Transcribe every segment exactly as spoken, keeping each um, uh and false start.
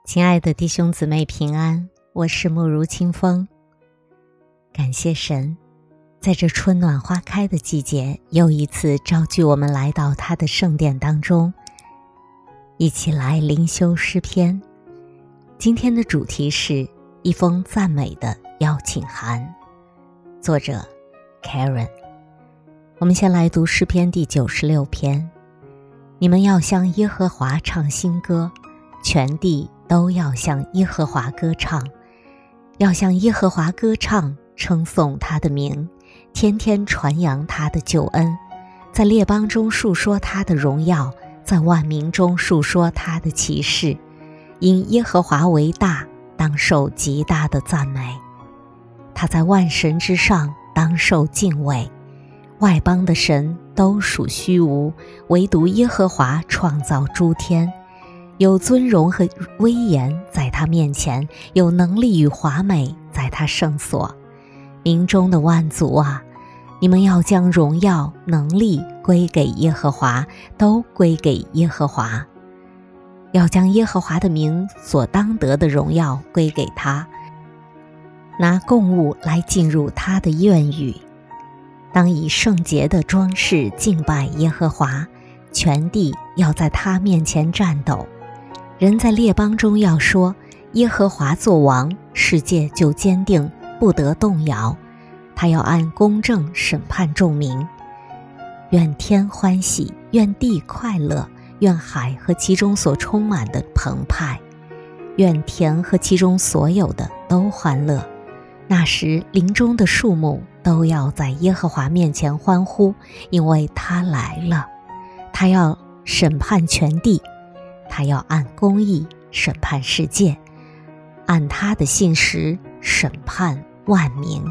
亲爱的弟兄姊妹平安，我是慕如清风。感谢神，在这春暖花开的季节，又一次召聚我们来到他的圣殿当中，一起来灵修诗篇。今天的主题是一封赞美的邀请函，作者 Karen。 我们先来读诗篇第九十六篇。你们要向耶和华唱新歌，全地都要向耶和华歌唱，要向耶和华歌唱，称颂他的名，天天传扬他的救恩，在列邦中述说他的荣耀，在万民中述说他的奇事。因耶和华为大，当受极大的赞美。他在万神之上，当受敬畏。外邦的神都属虚无，唯独耶和华创造诸天。有尊荣和威严在他面前，有能力与华美在他圣所。民中的万族啊，你们要将荣耀能力归给耶和华，都归给耶和华。要将耶和华的名所当得的荣耀归给他，拿供物来进入他的院宇。当以圣洁的装饰敬拜耶和华，全地要在他面前战斗。人在列邦中要说，耶和华作王，世界就坚定，不得动摇。他要按公正审判众民。愿天欢喜，愿地快乐，愿海和其中所充满的澎湃，愿田和其中所有的都欢乐。那时林中的树木都要在耶和华面前欢呼，因为他来了。他要审判全地，他要按公义审判世界，按他的信实审判万民。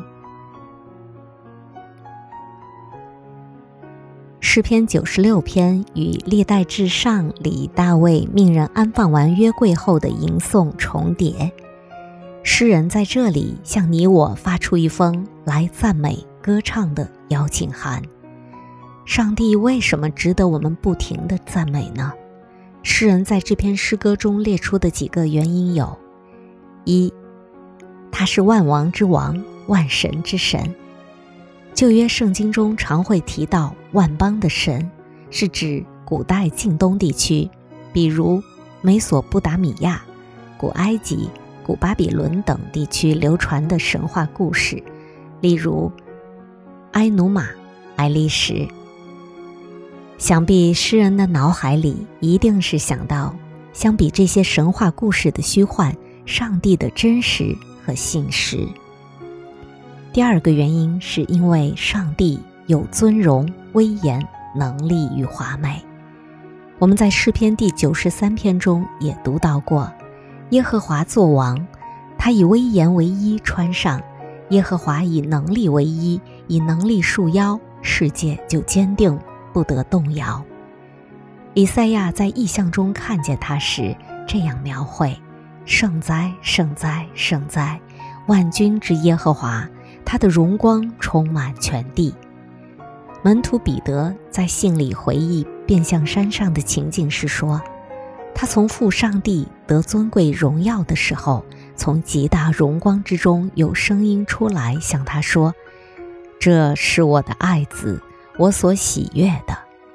诗篇九十六篇与历代志上里大卫命人安放完约柜后的吟诵重叠。诗人在这里向你我发出一封来赞美歌唱的邀请函。上帝为什么值得我们不停地赞美呢？诗人在这篇诗歌中列出的几个原因有：一，他是万王之王，万神之神。旧约圣经中常会提到万邦的神，是指古代近东地区，比如美索不达米亚、古埃及、古巴比伦等地区流传的神话故事，例如埃努马、爱丽什。想必诗人的脑海里一定是想到，相比这些神话故事的虚幻，上帝的真实和信实。第二个原因是因为上帝有尊荣、威严、能力与华美。我们在诗篇第九十三篇中也读到过，耶和华作王，他以威严为衣穿上，耶和华以能力为衣，以能力束腰，世界就坚定，不得动摇。以赛亚在异象中看见他时这样描绘：圣哉，圣哉，圣哉，万军之耶和华，他的荣光充满全地。门徒彼得在信里回忆变像山上的情景时说，他从父上帝得尊贵荣耀的时候，从极大荣光之中有声音出来向他说，这是我的爱子，我所喜悦的。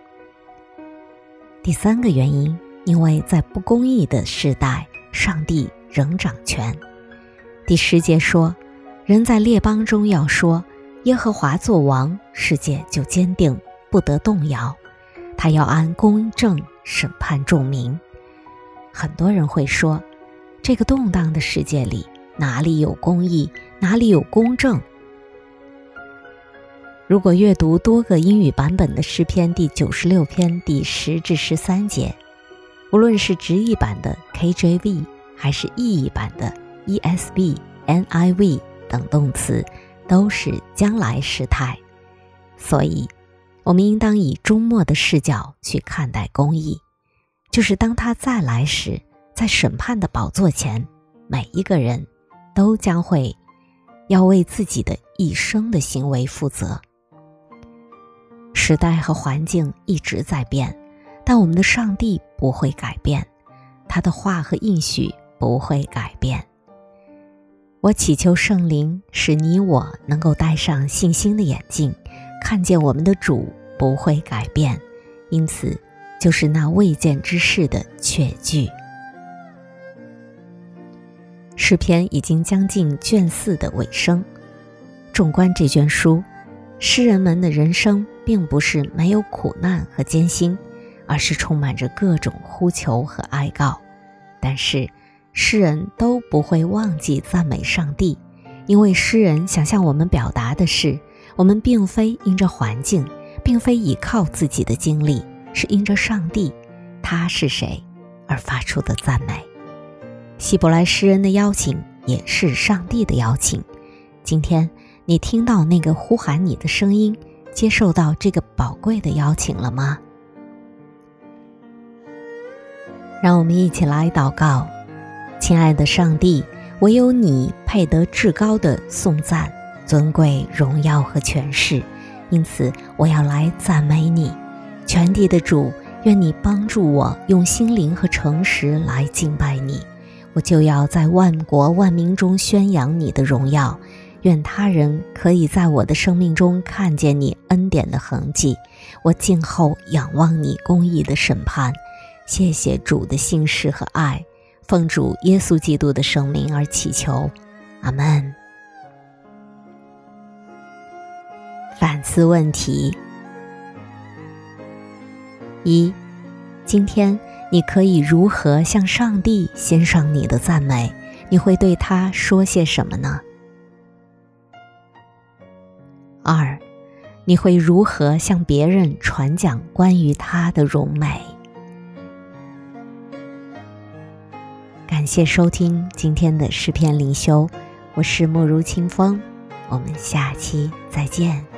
第三个原因，因为在不公义的时代，上帝仍掌权。第十节说，人在列邦中要说，耶和华作王，世界就坚定，不得动摇。他要按公正审判众民。很多人会说，这个动荡的世界里，哪里有公义，哪里有公正？如果阅读多个英语版本的诗篇第九十六篇第十至十三节，无论是直译版的 K J V 还是意译版的 E S V、N I V 等动词，都是将来时态。所以我们应当以终末的视角去看待公义，就是当他再来时，在审判的宝座前，每一个人都将会要为自己的一生的行为负责。时代和环境一直在变，但我们的上帝不会改变，他的话和应许不不会改变。我祈求圣灵使你我能够戴上信心的眼镜，看见我们的主不会改变，因此就是那未见之事的确据。诗篇已经将近卷四的尾声，纵观这卷书，诗人们的人生并不是没有苦难和艰辛，而是充满着各种呼求和哀告。但是诗人都不会忘记赞美上帝，因为诗人想向我们表达的是，我们并非因着环境，并非依靠自己的经历，是因着上帝，他是谁而发出的赞美。希伯来诗人的邀请也是上帝的邀请。今天你听到那个呼喊你的声音，接受到这个宝贵的邀请了吗？让我们一起来祷告。亲爱的上帝，唯有你配得至高的颂赞、尊贵、荣耀和权势，因此我要来赞美你。全地的主，愿你帮助我用心灵和诚实来敬拜你，我就要在万国万民中宣扬你的荣耀。愿他人可以在我的生命中看见你恩典的痕迹，我静候仰望你公义的审判。谢谢主的信实和爱，奉主耶稣基督的圣名而祈求，阿们。反思问题：一，今天你可以如何向上帝献上你的赞美？你会对他说些什么呢？二，你会如何向别人传讲关于他的荣美？感谢收听今天的诗篇灵修，我是慕如清风，我们下期再见。